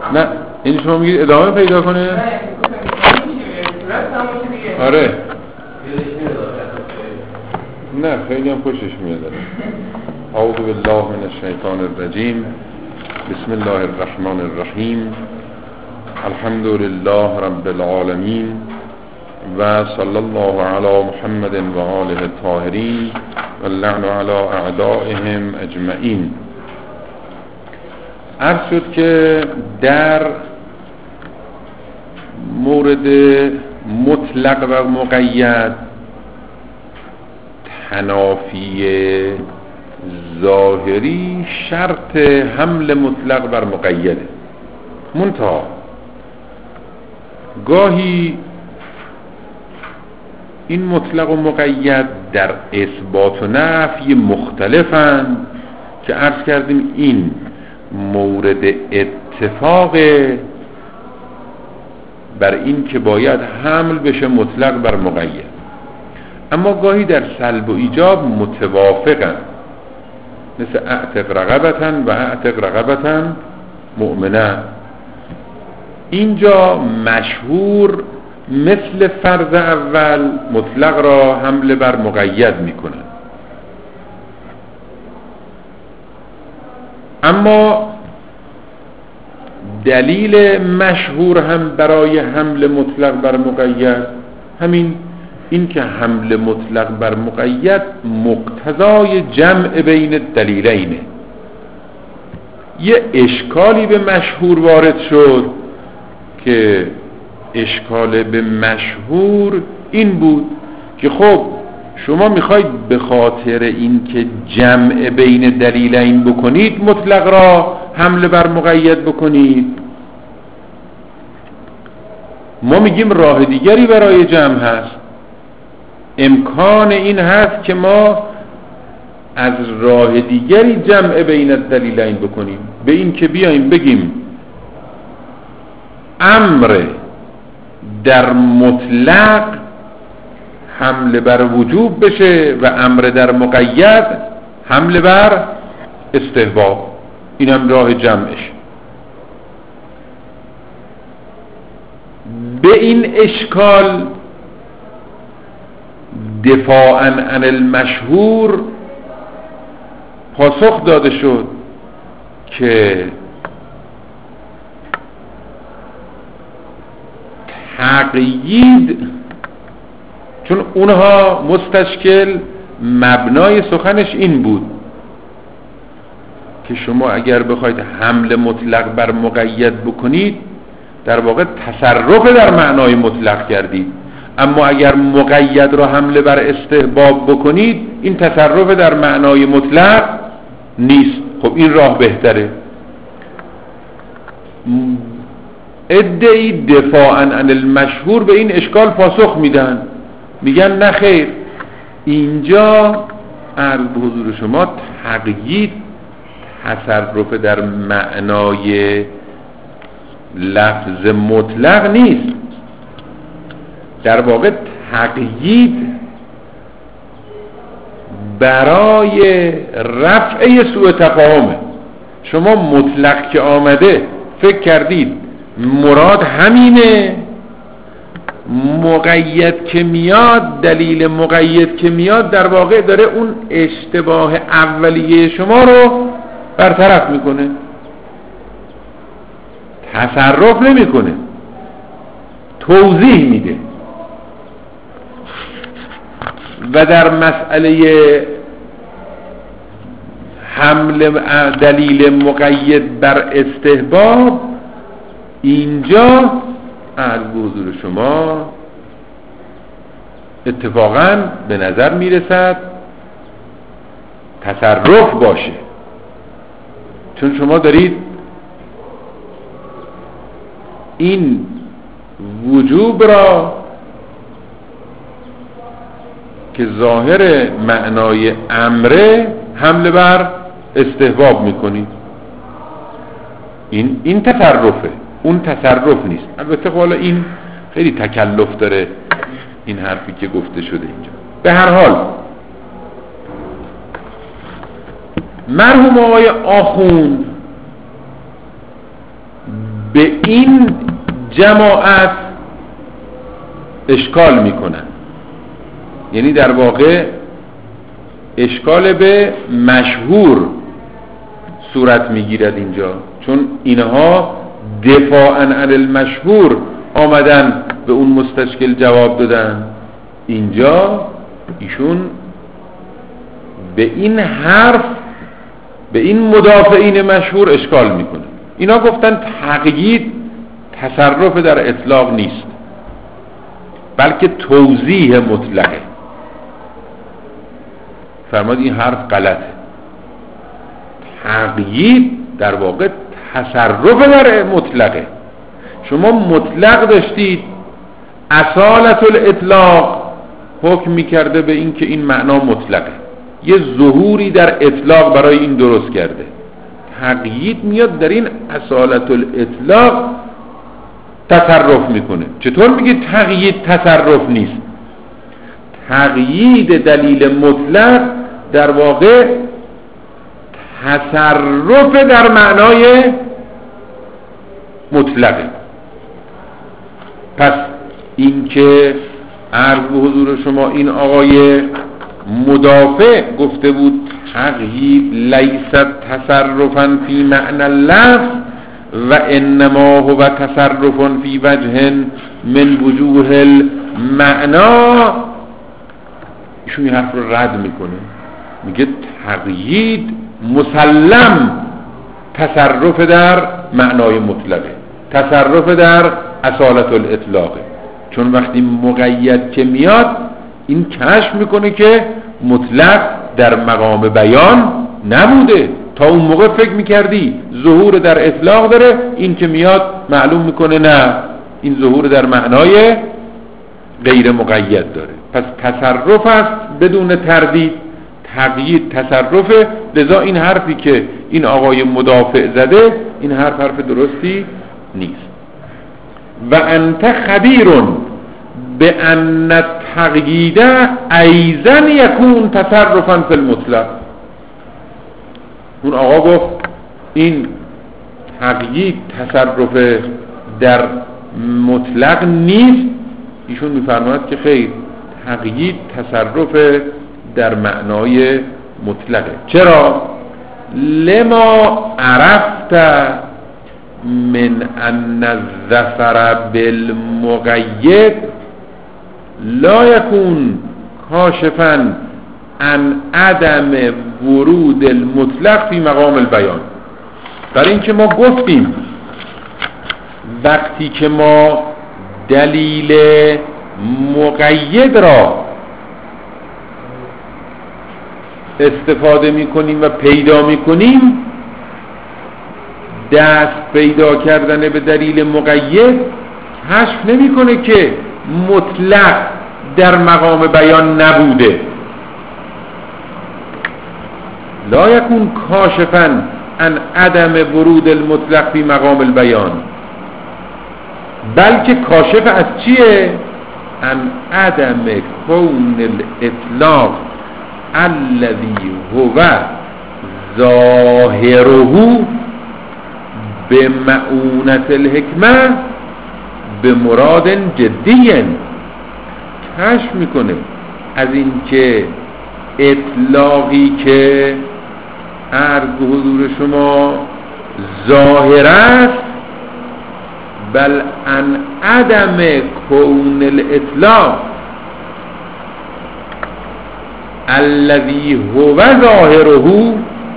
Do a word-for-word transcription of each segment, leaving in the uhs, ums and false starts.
نه این شما میگید ادامه پیدا کنه؟ آره نه خیلی هم خوشش میاد. اعوذ بالله من الشیطان الرجیم. بسم الله الرحمن الرحیم. الحمد لله رب العالمین و صلی الله علی محمد و آله الطاهرین و اللعن علی اعدائهم اجمعین. عرض شد که در مورد مطلق و مقید تنافی ظاهری شرط حمل مطلق بر مقیده. منتها گاهی این مطلق و مقید در اثبات و نفی مختلفند که عرض کردیم این مورد اتفاق بر این که باید حمل بشه مطلق بر مقید، اما گاهی در سلب و ایجاب متوافقند، مثل اعتق رقبتن و اعتق رقبتن مؤمنه. اینجا مشهور مثل فرض اول مطلق را حمل بر مقید میکنه، اما دلیل مشهور هم برای حمل مطلق بر مقید همین این که حمل مطلق بر مقید مقتضای جمع بین دلیلینه. یه اشکالی به مشهور وارد شد که اشکال به مشهور این بود که خب شما میخواید به خاطر این که جمع بین دلیلین بکنید مطلق را حمل بر مقید بکنید. ما میگیم راه دیگری برای جمع هست، امکان این هست که ما از راه دیگری جمع بین دلیلین بکنیم، به این که بیاییم بگیم امر در مطلق حمل بر وجوب بشه و امر در مقید حمل بر استحباب. این هم راه جمعش. به این اشکال دفاعاً عن المشهور پاسخ داده شد که تقیید، چون اونها مستشکل مبنای سخنش این بود که شما اگر بخواید حمل مطلق بر مقید بکنید در واقع تصرف در معنای مطلق کردید، اما اگر مقید را حمله بر استحباب بکنید این تصرف در معنای مطلق نیست. خب این راه بهتره. ادعی دفاعاً عن المشهور به این اشکال پاسخ میدن، میگن نه خیر، اینجا عرض به حضور شما تقیید تصرف در معنای لفظ مطلق نیست، در واقع تقیید برای رفع سوء تفاهمه. شما مطلق که آمده فکر کردید مراد همینه، مقید که میاد، دلیل مقید که میاد در واقع داره اون اشتباه اولیه شما رو برطرف میکنه، تصرف نمیکنه، توضیح میده. و در مسئله حمل دلیل مقید بر استحباب اینجا از حضور شما اتفاقاً به نظر میرسد تصرف باشه، چون شما دارید این وجوب را که ظاهر معنای امره حمله بر استحباب میکنید. این این تصرفه، اون تصرف نیست. البته حالا این خیلی تکلف داره این حرفی که گفته شده اینجا. به هر حال مرحوم آقای آخوند به این جماعت اشکال میکنن، یعنی در واقع اشکال به مشهور صورت میگیرد اینجا، چون اینها دفاعاً عن المشهور آمدن به اون مستشکل جواب دادن. اینجا ایشون به این حرف، به این مدافعین مشهور اشکال میکنه. اینا گفتن تقیید تصرف در اطلاق نیست، بلکه توضیح مطلقه. فرماد این حرف غلطه. تقیید در واقع تصرف در مطلقه. شما مطلق داشتید، اصالت الاطلاق حکم میکرده به این که این معنا مطلقه، یه ظهوری در اطلاق برای این درست کرده. تقیید میاد در این اصالت الاطلاق تصرف میکنه. چطور میگه تقیید تصرف نیست؟ تقیید دلیل مطلق در واقع تصرف در معنای مطلقه. پس این که عرض به حضور شما این آقای مدافع گفته بود تقیید لیست تصرفا فی معنی اللفظ و انما هو تصرف فی وجه من وجوه المعنا، ایشون این حرف رو رد میکنه، میگه تقیید مسلم تصرف در معنای مطلقه، تصرف در اصالت الاطلاقه. چون وقتی مقید که میاد این کشف میکنه که مطلق در مقام بیان نبوده. تا اون موقع فکر میکردی ظهور در اطلاق داره، این که میاد معلوم میکنه نه، این ظهور در معنای غیر مقید داره. پس تصرف است بدون تردید، تقیید تصرفه. لذا این حرفی که این آقای مدافع زده این حرف حرف درستی نیست. و انت خبیرون به ان التقیید ایضا یکون تصرفا فی المطلق. اون آقا گفت این تقیید تصرف در مطلق نیست. ایشون میفرماید که خیر، تقیید تصرف در معنای مطلقه. چرا؟ لما عرفت من ان الظفر بالمقید لا یکون کاشفا عن عدم ورود المطلق فی مقام البیان. برای اینکه ما گفتیم وقتی که ما دلیل مقید را استفاده میکنیم و پیدا میکنیم، دست پیدا کردن به دلیل مقید کشف نمیکنه که مطلق در مقام بیان نبوده. لا یکون کاشفا عن عدم ورود المطلق فی مقام البیان، بلکه کاشف از چیه؟ عن عدم کون الاطلاق الذي هو ظاهره بمعونة الحکمه بمراد جدی. کشف میکنه از این که اطلاقی که عرض به حضور شما ظاهر است، بل ان عدم کون الاطلاق الذي هو ظاهره،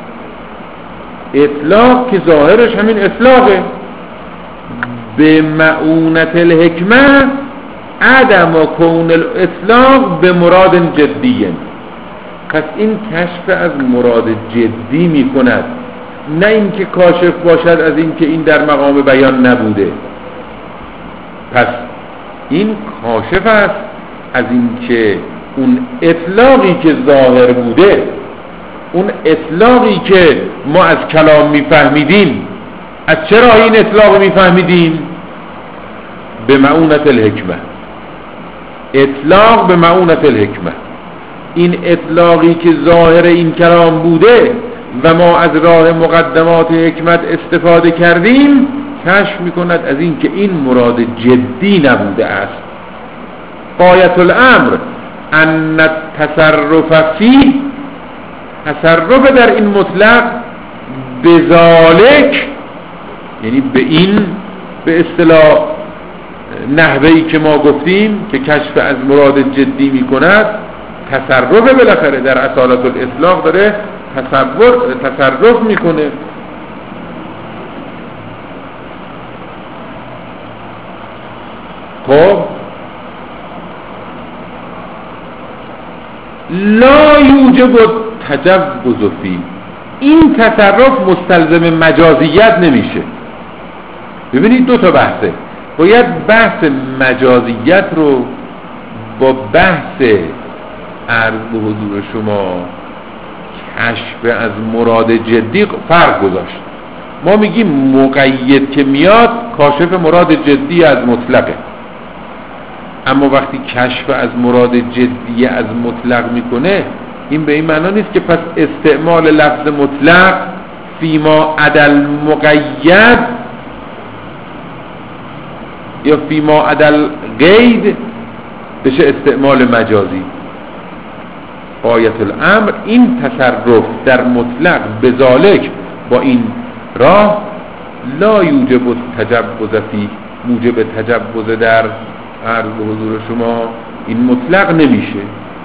اطلاق که ظاهرش همین اطلاقه، به معونت الحکمه عدم کون الاطلاق به مراد جدی. پس این کشف از مراد جدی می کند، نه اینکه کاشف باشد از اینکه این در مقام بیان نبوده. پس این کاشف است از اینکه اون اطلاقی که ظاهر بوده، اون اطلاقی که ما از کلام میفهمیدیم، از چرا این اطلاق میفهمیدیم؟ به معونت الحکمه. اطلاق به معونت الحکمه، این اطلاقی که ظاهر این کلام بوده و ما از راه مقدمات حکمت استفاده کردیم، کشف میکند از این که این مراد جدی نبوده است. غایت الامر ان التصرف فيه، تصرف در این مطلق بذالک، یعنی به این به اصطلاح نحوهی که ما گفتیم که کشف از مراد جدی میکند، تصرف بالاخره در اصالت الاطلاق داره تصور تصرف میکنه. خب لا یوجب تجوز فی، این تصرف مستلزم مجازیت نمیشه. ببینید دو تا بحثه، باید بحث مجازیت رو با بحث عرض به حضور شما کشف از مراد جدی فرق گذاشت. ما میگیم مقید که میاد کاشف مراد جدی از مطلقه، اما وقتی کشف از مراد جدی از مطلق میکنه، این به این معنا نیست که پس استعمال لفظ مطلق فیما عدل مقید یا فیما عدل قید بشه استعمال مجازی. غایت الامر این تصرف در مطلق بذالک با این راه لا یوجب تجوز فی، موجب تجوز در عرض به حضور شما این مطلق نمیشه.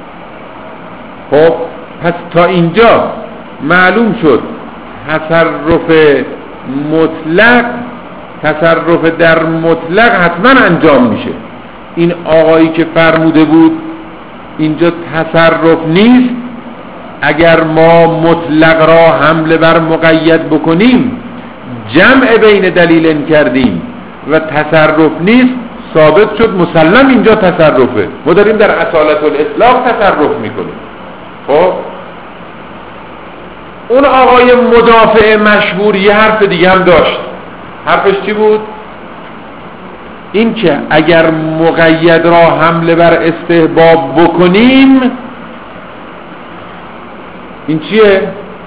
خب پس تا اینجا معلوم شد تصرف مطلق، تصرف در مطلق حتما انجام میشه. این آقایی که فرموده بود اینجا تصرف نیست، اگر ما مطلق را حمله بر مقید بکنیم جمع بین دلیلین کردیم و تصرف نیست، ثابت شد مسلم اینجا تصرفه. ما داریم در اصالت الاطلاق تصرف میکنیم. خب اون آقای مدافع مشهور یه حرف دیگه هم داشت. حرفش چی بود؟ این که اگر مقید را حمله بر استحباب بکنیم، این چیه؟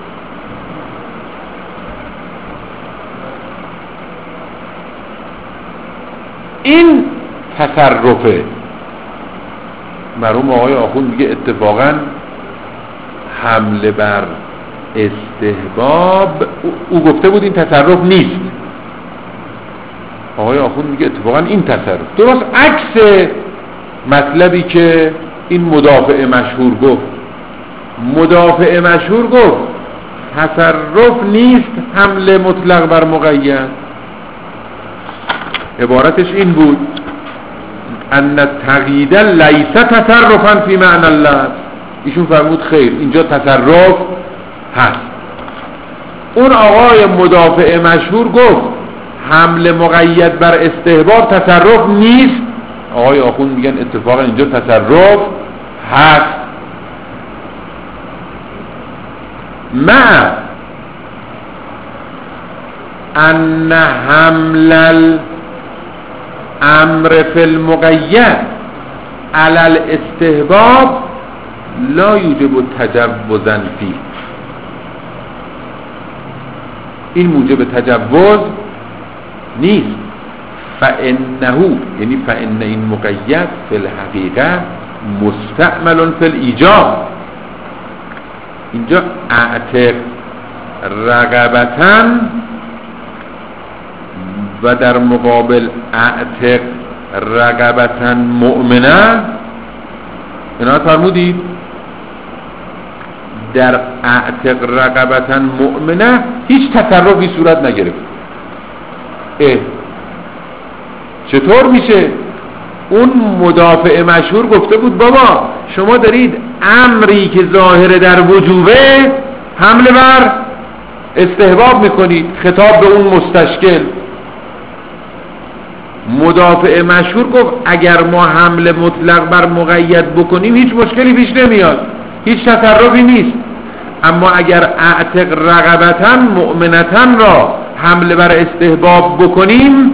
این تصرفه. مرحوم آقای آخوند میگه اتفاقا حمله بر استحباب، او گفته بود این تصرف نیست. آقای آخوند میگه اتفاقا این تصرف درست عکس مطلبی که این مدافع مشهور گفت. مدافع مشهور گفت تصرف نیست حمله مطلق بر مقید، عبارتش این بود ان التقیید لیس تصرفا فی معنی اللفظ. ایشون فرمود خیر اینجا تصرف هست. اون آقای مدافع مشهور گفت حمله مقید بر استحباب تصرف نیست. آقای آخوند میگن اتفاقا اینجا تصرف هست. مع ان حمل الامر فی المقید علی الاستحباب لا یوجب تجوزا فیه، این موجب تجوز نیست. فانه یعنی فان این مقید فی الحقیقه مستعمل فی الایجاب. اینجا اعتق رقبتاً و در مقابل اعتق رقبتاً مؤمنه، اینا فرمودید در اعتق رقبتاً مؤمنه هیچ تصرفی صورت نگرفت. اه چطور میشه؟ اون مدافع مشهور گفته بود بابا شما دارید امری که ظاهر در وجوبه حمله بر استحباب میکنید، خطاب به اون مستشکل. مدافع مشهور گفت اگر ما حمله مطلق بر مقید بکنیم هیچ مشکلی پیش نمیاد، هیچ تصرفی نیست. اما اگر اعتق رقبتاً مؤمنتاً را حمله بر استحباب بکنیم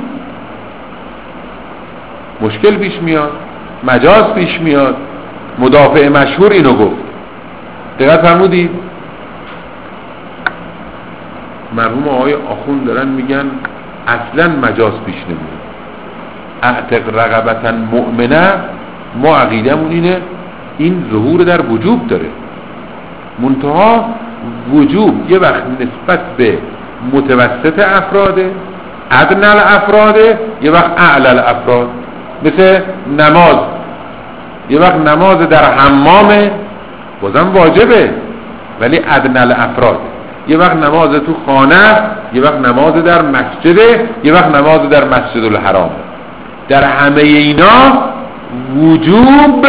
مشکل پیش میاد، مجاز پیش میاد. مدافع مشهور اینو گفت. دقت فرمودید؟ مرحوم آقای آخوند دارن میگن اصلا مجاز پیش نمیاد. اعتق رقبتا مؤمنه، ما عقیدمون اینه این ظهور در وجوب داره، منتها وجوب یه وقت نسبت به متوسط افراده، ادنى الافراده، یه وقت اعلی الافراد. مثل نماز، یه وقت نماز در حمامه بازم واجبه ولی ادنى الافراد، یه وقت نماز تو خانه، یه وقت نماز در مسجده، یه وقت نماز در مسجد الحرام. در همه اینا وجوب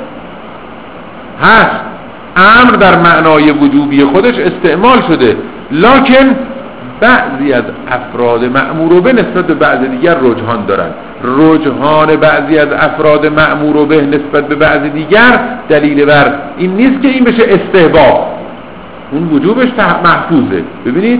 هست، امر در معنای وجوبی خودش استعمال شده، لکن بعضی از افراد مأمور به نسبت به بعض دیگر رجحان دارند. رجحان بعضی از افراد مأمور به نسبت به بعض دیگر دلیل بر این نیست که این بشه استحباب، اون وجوبش محفوظه. ببینید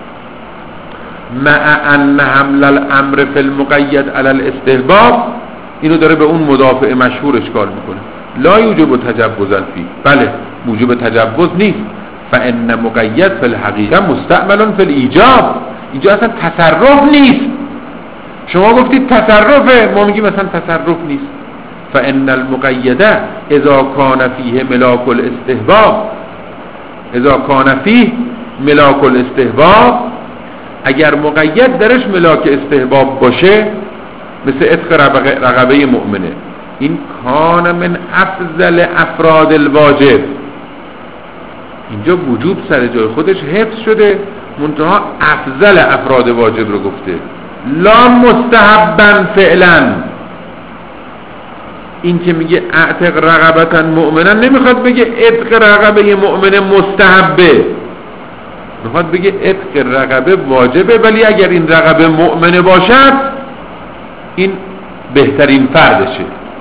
مع ان حمل الامر فی المقید علی الاستحباب، اینو داره به اون مدافع مشهور اشکال میکنه. لا یوجب تجوزا فی، بله موجب تجوز نیست. فان مقید فی الحقیقه مستعمل فی الایجاب، اینجا اصلا تصرف نیست. شما گفتید تصرفه، ما میگیم مثلا تصرف نیست. فان المقید اذا کان فیه ملاک الاستحباب، اذا کان فیه ملاک الاستحباب، اگر مقید درش ملاک استحباب باشه، مثل عتق رقبه مؤمنه، این کان من افضل افراد الواجب، اینجا وجوب سر جای خودش حفظ شده، منتها افضل افراد واجب رو گفته، لا مستحبا فعلا. این که میگه اعتق رقبتا مؤمنا نمیخواد بگه عتق رقبه مؤمنه مستحبه، میخواد بگه عتق رقبه واجبه، ولی اگر این رقبه مؤمنه باشد این بهترین فردشه.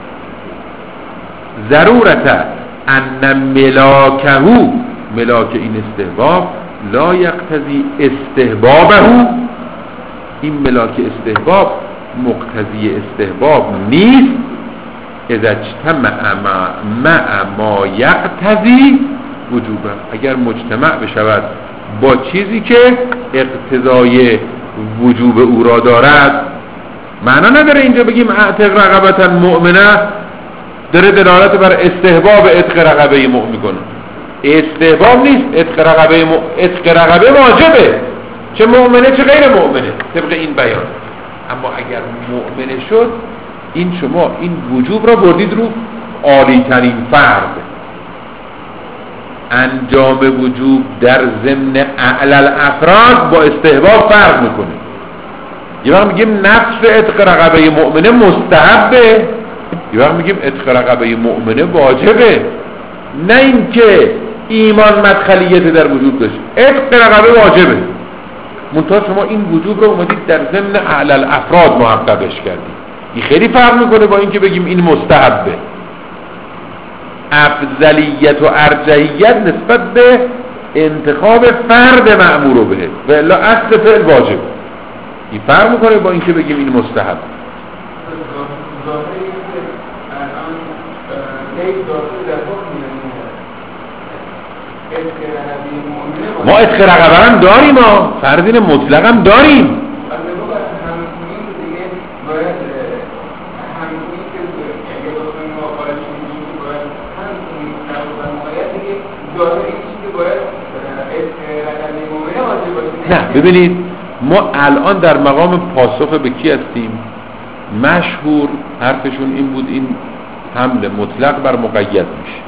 ضرورت ان ملاکهو، ملاک این استحباب، لا یقتضی استحبابهو، این ملاک استحباب مقتضی استحباب نیست. اذا اجتمع مع ما یقتضی وجوبه، اگر مجتمع بشود با چیزی که اقتضای وجوب او را دارد. معنا نداره اینجا بگیم اعتق رقبتا مؤمنه داره دلالت بر استحباب عتق رقبه مؤمن کنه، استحباب نیست. عتق رقبه م... عتق رقبه واجبه، چه مؤمنه چه غیر مؤمنه طبق این بیان. اما اگر مؤمنه شد، این شما این وجوب را بردید رو عالی ترین فرد. انجام وجوب در ضمن اعلی الافراد با استحباب فرق میکنه. یه وقت میگیم نفس عتق رقبه مؤمنه مستحبه، یه وقت میگیم عتق رقبه مؤمنه واجبه. نه این که ایمان مدخلیت در وجوب داشت، عتق رقبه واجبه، منتها شما این وجوب رو اومدید در ضمن اعلی الافراد محققش کردید. این خیلی فرق میکنه با این که بگیم این مستحبه. افضلیت و ارجحیت نسبت به انتخاب فرد مأمور به، و الا اصل فعل واجب. این فرق میکنه با این که بگیم این مستحب. ما عتق رقبه هم داریم، ما فردین مطلق هم داریم. نه ببینید، ما الان در مقام پاسخ به کی هستیم؟ مشهور حرفشون این بود این حمل مطلق بر مقید میشه.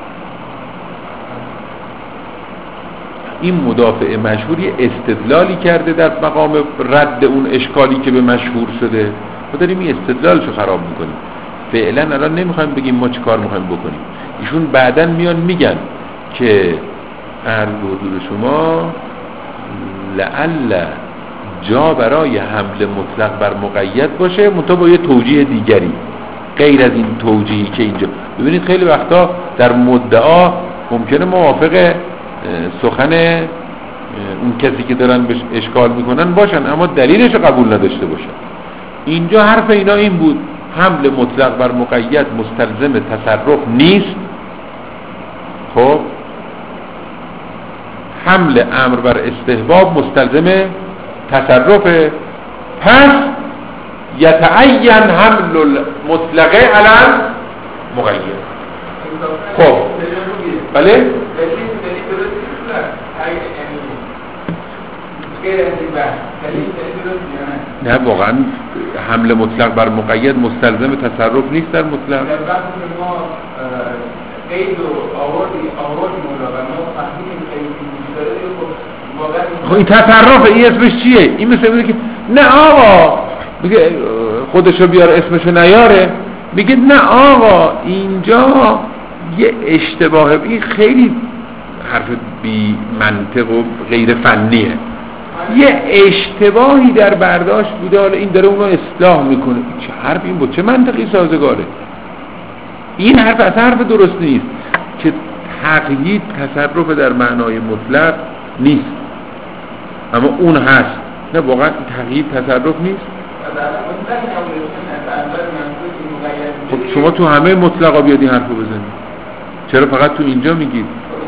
این مدافع مشهوری استدلالی کرده در مقام رد اون اشکالی که به مشهور شده، ما داریم این استدلالشو خراب میکنیم. فعلا الان نمیخوایم بگیم ما چی کار میخوایم بکنیم. ایشون بعداً میان میگن که عرض به حضور شما لعل جا برای حمل مطلق بر مقید باشه، منتها با یه توجیه دیگری غیر از این توجیهی که اینجا. ببینید خیلی وقتا در مدعا ممکنه موافق سخن اون کسی که دارن بهش اشکال میکنن باشن، اما دلیلش قبول نداشته باشن. اینجا حرف اینا این بود حمل مطلق بر مقید مستلزم تصرف نیست. خب حمل امر بر استحباب مستلزم تصرفه. پس یتعین حمل المطلق علی مقید. خب بله نه واقعا حمل مطلق بر مقید مستلزم تصرف نیست در مطلق. خب این تصرف این اسمش چیه؟ این مثل میگه که نه آقا میگه خودشو بیاره اسمشو نیاره، میگه نه آقا اینجا یه اشتباه، این خیلی حرف بی منطق و غیر فنیه، یه اشتباهی در برداشت بوده، حالا این داره اونو اصلاح میکنه. چه حرف این بود؟ چه منطقی سازگاره؟ این حرف اصلا حرف درست نیست که تقیید تصرف در معنای مطلق نیست، اما اون هست. نه واقعا تقیید تصرف نیست. خب شما تو همه مطلقا بیاد این حرفو بزنید، چرا فقط تو اینجا میگید؟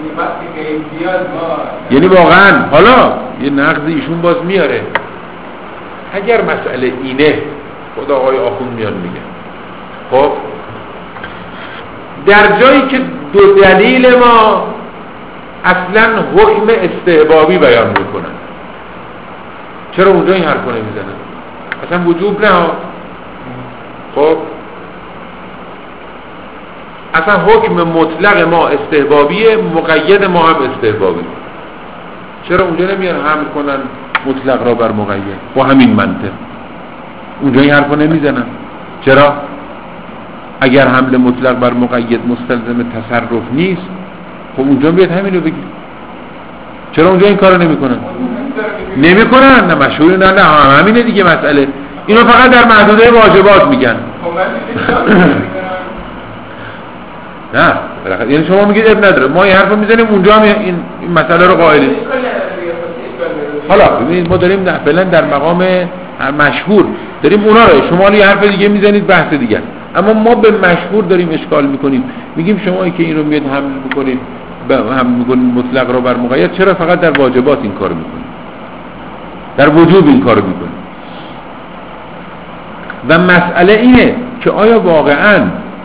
یعنی واقعا حالا یه نقض ایشون باز میاره، اگر مسئله اینه خدا آقای آخوند میان میگه خب در جایی که دو دلیل ما اصلا حکم استحبابی بیان میکنن، چرا اونجا این حرفو نمیزنن؟ اصلا وجوب نه، خب اصلا حکم مطلق ما استحبابیه، مقید ما هم استحبابی، چرا اونجا نمیان حمل کنن مطلق را بر مقید با همین منطق؟ اونجا این حرفو نمیزنن. چرا؟ اگر حمل مطلق بر مقید مستلزم تصرف نیست، خب اونجا بیاد همینو بگید. چرا اونجا این کارو نمیکنن؟ نمیکنن. نه مشهور نه نه همینه دیگه مسئله. اینو فقط در محدوده واجبات میگن. نه بالاخره یعنی شما میگید اب نداره، ما این حرفو میزنیم اونجا هم این, این مسئله رو قائلیم. حالا ببینید ما داریم فعلا در مقام مشهور داریم اونا رو، شما یه حرف دیگه میزنید بحث دیگه، اما ما به مشهور داریم اشکال میکنیم. میگیم شمایی که این رو میاد حمل میکنید هم میکنید مطلق رو بر مقید، چرا فقط در واجبات این کار میکنید، در وجوب این کار میکنید؟ و مسئله اینه که آیا واقعا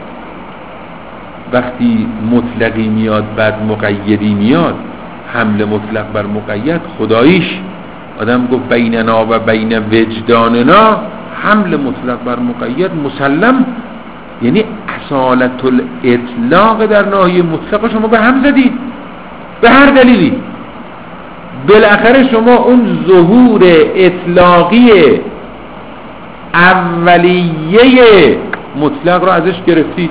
وقتی مطلقی میاد بعد مقیدی میاد، حمل مطلق بر مقید خداییش آدم گفت بیننا و بین وجداننا، حمل مطلق بر مقید مسلم، یعنی اصالت الاطلاق در ناحیه مطلق شما به هم زدید به هر دلیلی. بالاخره شما اون ظهور اطلاقی اولیه مطلق رو ازش گرفتید،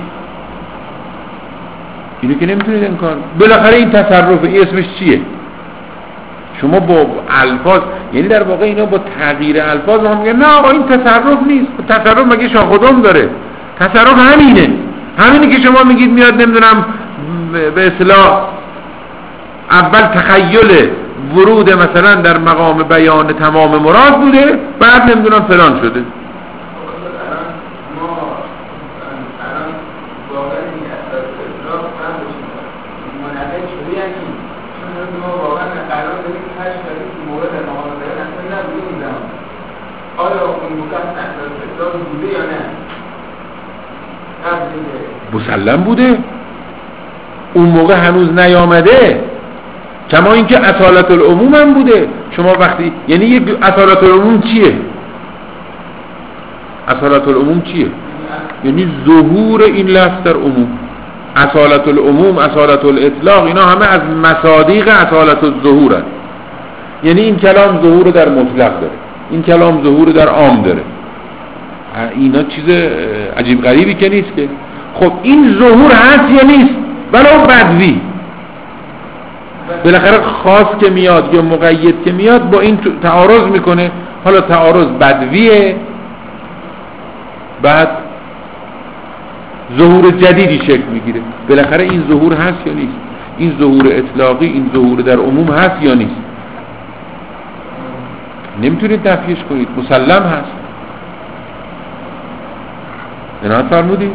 اینو که نمیتونید انکار. بالاخره این تصرف این اسمش چیه؟ شما با الفاظ، یعنی در واقع اینا با تغییر الفاظ هم میگن نه آقا این تصرف نیست. تصرف مگه شاخدام داره؟ تصرف همینه، همینی که شما میگید میاد نمیدونم به اصطلاح اول تخیل ورود مثلا در مقام بیان تمام مراد بوده، بعد نمیدونم فلان شده. مسلم بوده، اون موقع هنوز نیامده، کما اینکه اصالت العموم هم بوده. شما وقتی یعنی یه اصالت العموم چیه؟ اصالت العموم چیه؟ یعنی ظهور این لفظ در عموم. اصالت العموم، اصالت الاطلاق، اینا همه از مصادیق اصالت الظهور هست. یعنی این کلام ظهور در مطلق داره، این کلام ظهور در عام داره. اینا چیز عجیب غریبی که نیست که. خب این ظهور هست یا نیست؟ ولو بدوی، بالاخره خاص که میاد یا مقید که میاد با این تعارض میکنه. حالا تعارض بدویه، بعد ظهور جدیدی شکل میگیره. بالاخره این ظهور هست یا نیست؟ این ظهور اطلاقی، این ظهور در عموم هست یا نیست؟ نمیتونید نفیش کنید، مسلم هست. عنایت فرمودید؟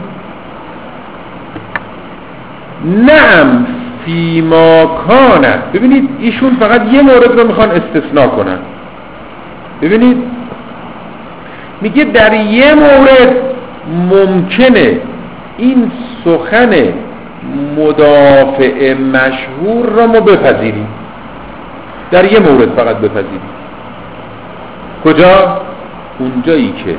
نعم فیما کانت. ببینید ایشون فقط یه مورد رو میخوان استثناء کنن. ببینید میگه در یه مورد ممکنه این سخن مدافع مشهور را ما بپذیریم، در یه مورد فقط بپذیریم. کجا؟ اونجایی که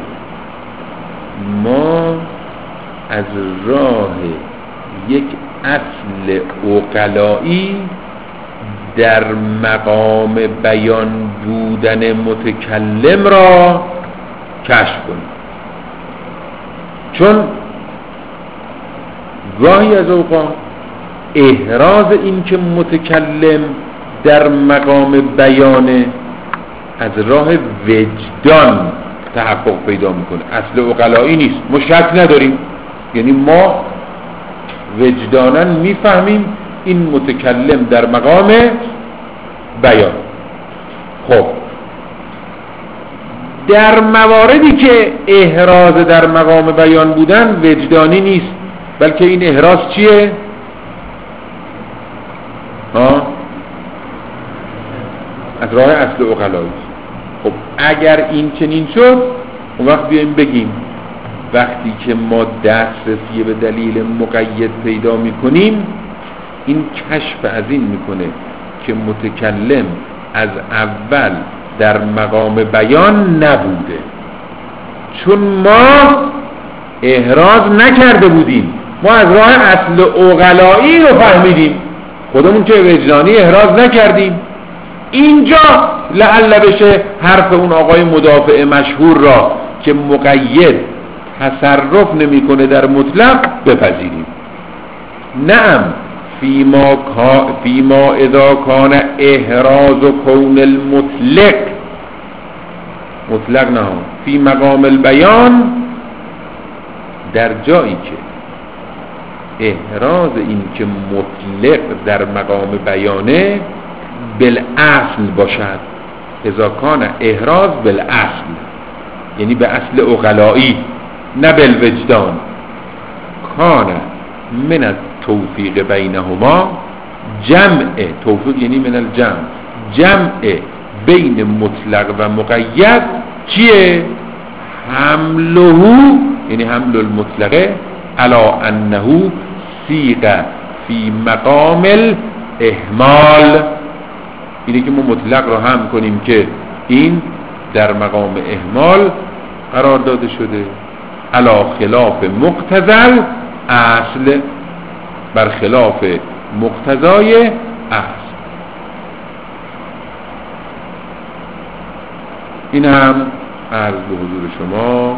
ما از راه یک اصل عقلایی در مقام بیان بودن متکلم را کشف کنیم. چون گاهی از اوقات احراز این که متکلم در مقام بیانه از راه وجدان تحقق پیدا میکنه، اصل عقلایی نیست. ما شک نداریم، یعنی ما وجداناً میفهمیم این متکلم در مقام بیان. خب در مواردی که احراز در مقام بیان بودن وجدانی نیست، بلکه این احراز چیه؟ ها؟ از راه اصل عقلایی. خب اگر این چنین شد، اون وقت بیایم بگیم وقتی که ما دسترسی به دلیل مقید پیدا میکنیم، این کشف از این میکنه که متکلم از اول در مقام بیان نبوده، چون ما احراز نکرده بودیم، ما از راه اصل عقلایی رو فهمیدیم، خودمون که وجدانی احراز نکردیم. اینجا لعل بشه حرف اون آقای مدافع مشهور را که مقید تصرف نمیکنه در مطلق بپذیریم. نعم فیما فیما اذا کان احراز و کون المطلق مطلق نه فی مقام البیان، در جایی که احراز این که مطلق در مقام بیانه بالاصل باشد، اذا کان احراز بالاصل یعنی به اصل عقلایی نه بالوجدان، کان من التوفیق بینهما، جمع توفیق یعنی من الجمع، جمع بین مطلق و مقید چیه؟ حمله یعنی حمل المطلقه علا انه سیغ فی مقام الاحمال، اینه که ما مطلق رو هم کنیم که این در مقام احمال قرار داده شده، علا خلاف مقتضی اصل، بر خلاف مقتضای اصل. این هم عرض به حضور شما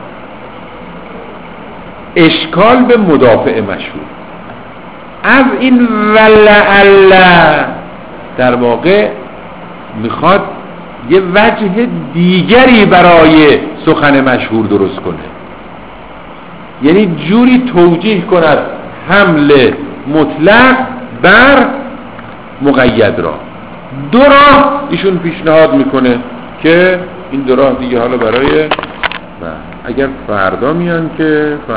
اشکال به مدافع مشهور. از این ولعل در واقع میخواد یه وجه دیگری برای سخن مشهور درست کنه، یعنی جوری توجیه کند حمل مطلق بر مقید را. دو راه ایشون پیشنهاد میکنه که این دو راه دیگه حالا برای اگر فردا میان که